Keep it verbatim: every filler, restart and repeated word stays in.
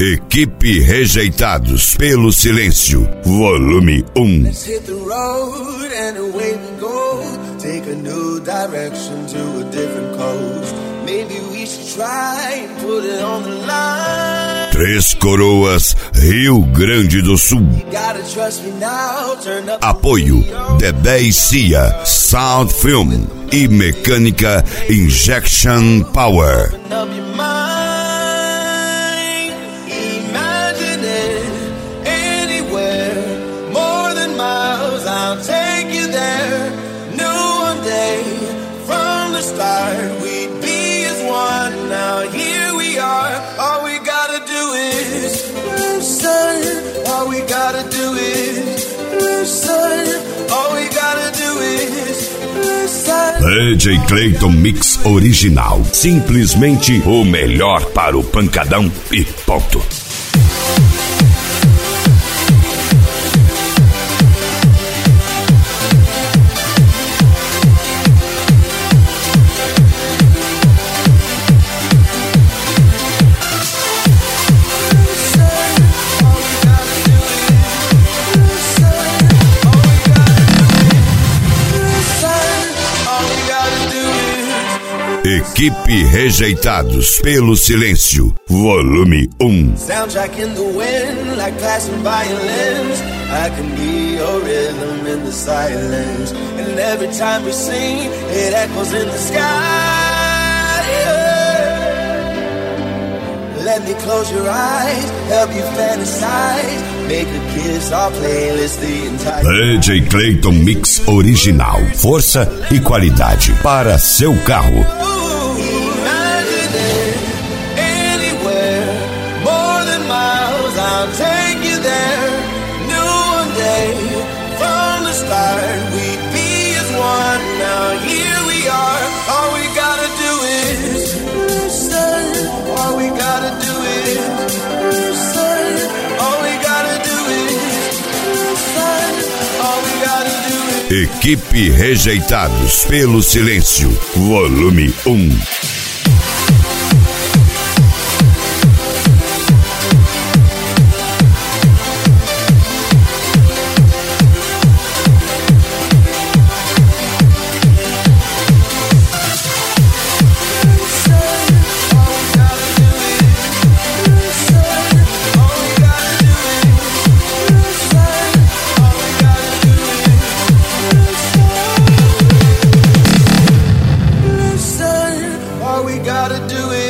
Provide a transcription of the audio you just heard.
Equipe Rejeitados pelo Silêncio, volume um. Let's hit the road and away we go. Take a new direction to a different coast. Maybe we should try and put it on the line. Três Coroas, Rio Grande do Sul. Apoio Dedé e Cia, Sound Film e Mecânica Injection Power. I'll take you there. Knew one day from the start we'd be as one. Now here we are. All we gotta do is listen. All we gotta do is listen. All we gotta do is listen. D J Clayton Mix Original. Simplesmente o melhor para o pancadão e ponto. Equipe Rejeitados pelo Silêncio, volume um. Soundtrack in the wind, like passing violins. I can be your rhythm in the silence. And every time we sing, it echoes in the sky. Yeah. Let me close your eyes, help you fantasize. Make a kiss our playlist the entire D J Clayton Mix Original. Força e qualidade para seu carro. I'll take you there. Knew one day from the start we'd be as one. Now here we are. All we gotta do is listen. All we gotta do is listen. All we gotta do is listen. All we gotta do is. Equipe Rejeitados pelo Silêncio, volume um. All we gotta do is